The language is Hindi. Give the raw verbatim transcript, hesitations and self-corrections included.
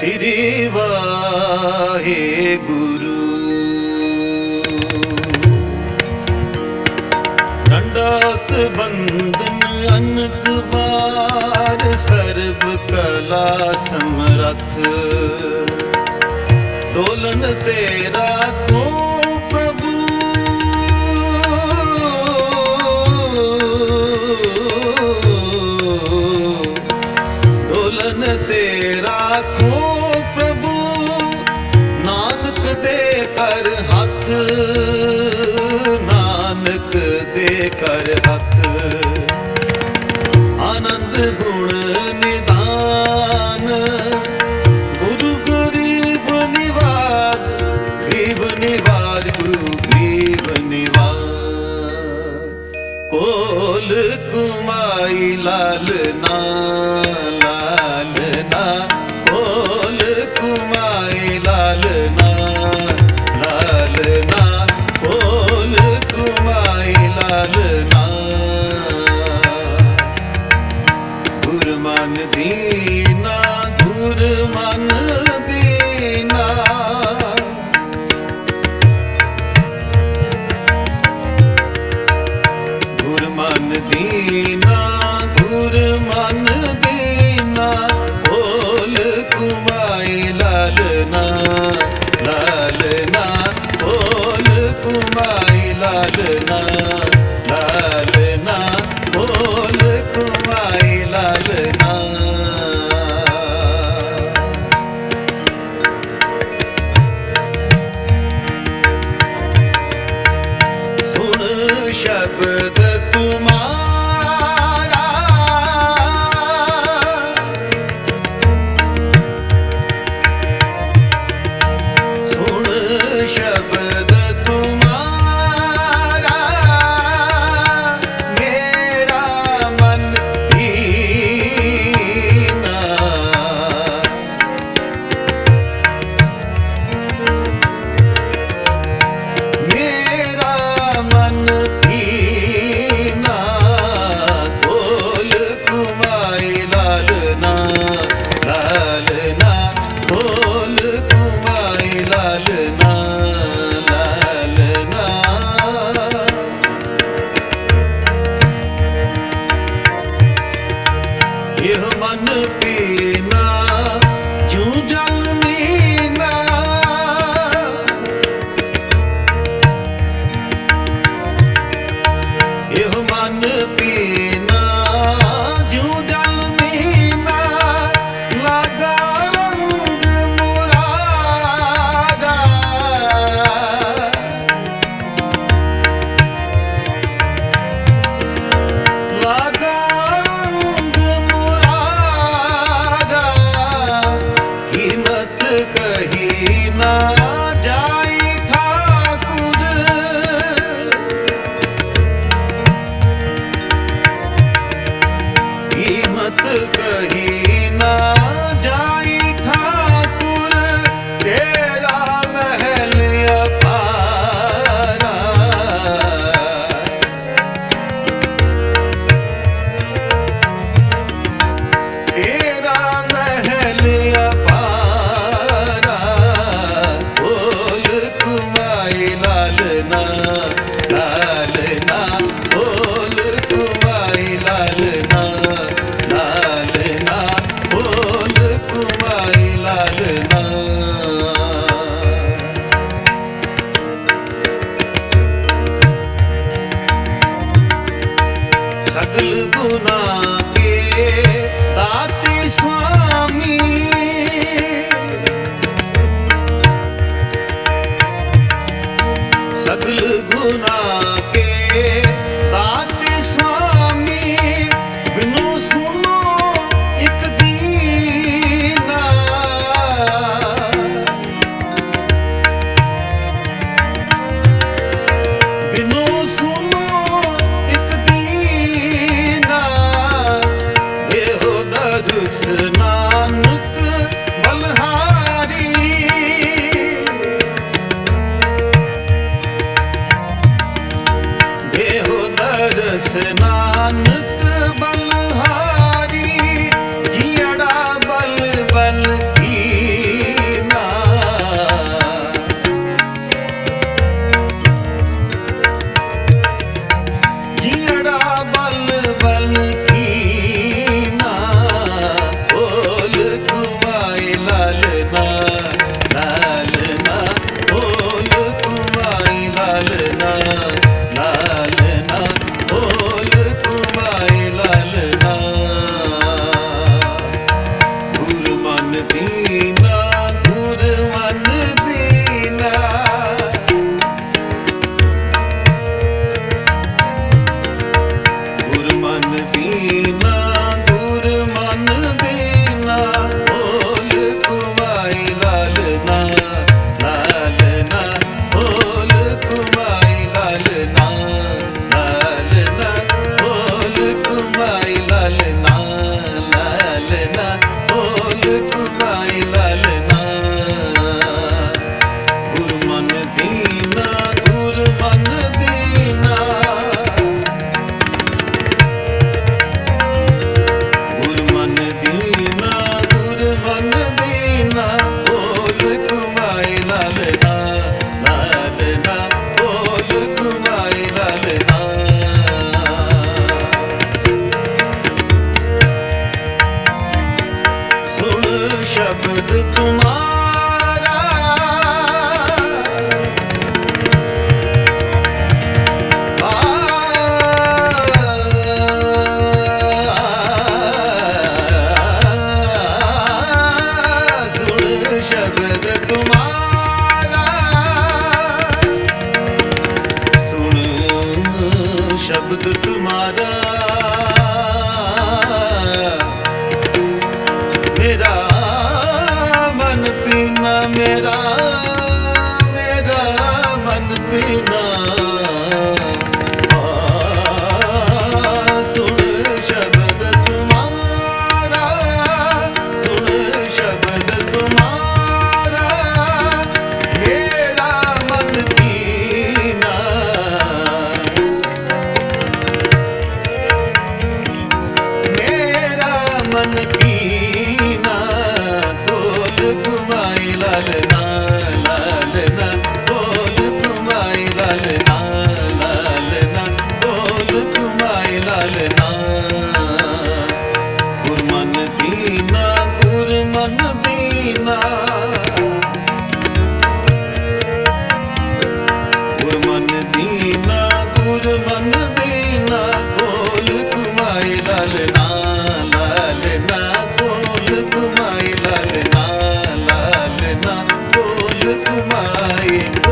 श्री वाहे गुरु। दंडौत बंदन अनक बार सर्व कला समरथ। डोलन तेरा खो प्रभु डोलन तेरा खो प्रभु नानक दे कर हाथ नानक दे कर हाथ। आनंद गुण निदान गुरु गरीब निवार गरीब निवार गुरु गरीब निवार। कोल कुमाई लालना लालना कोल कुमाई लालना लालना कोल कुमाई लालना। गुर मन दीना गुर मन दीना गुर मन दीना गुर मन दीना। बोल कुमाई लालना लालना बोल कुमाई लालना लालना बोल कुमाई लालना। सुन शब्द तुम्हारा सुन शब्द तुम्हारा मेरा मन भीना। मेरा मन भीना बोल कुमाई लालना लालना बोल कुमाई लालना लालना। यह मन पीना जू जल मीना। यह मन पीना जू जल मीना। लगा रंग मुरारा लगा रंग मुरारा। कीमत कही ना जाई ठाकुर कीमत कही ना जाई ठाकुर। तेरा महल अपारा तेरा महल अपारा। बोल कुमाई लालना लालना बोल कुमाई लालना लालना बोल कुमाई लालना। सकल गुना के दाते स्वामी सकल गुना के दाते स्वामी। बिनु सुनो एक दीना बिनु सुनो एक दीना। देहो दरुस नानक बलहारी देहो दरुस नानक बलहारी। जियड़ा बल बल की शब्द तुम्हारा मेरा मन पीना, मेरा मेरा मन पीना। सुन शब्द तुम्हारा, सुन शब्द तुम्हारा मेरा मन पीना। मेरा मन पीना गोल घुमाई लालना लालना, गोल घुमाई लालना लालना, गोल घुमाई लालना। गुरमन दीना, गुरमन दीना, गुरमन दीना, गुरमन दीना, गोल घुमाई लालना लालना, गोल घुमाई लालना लालना, गोल घुमाई।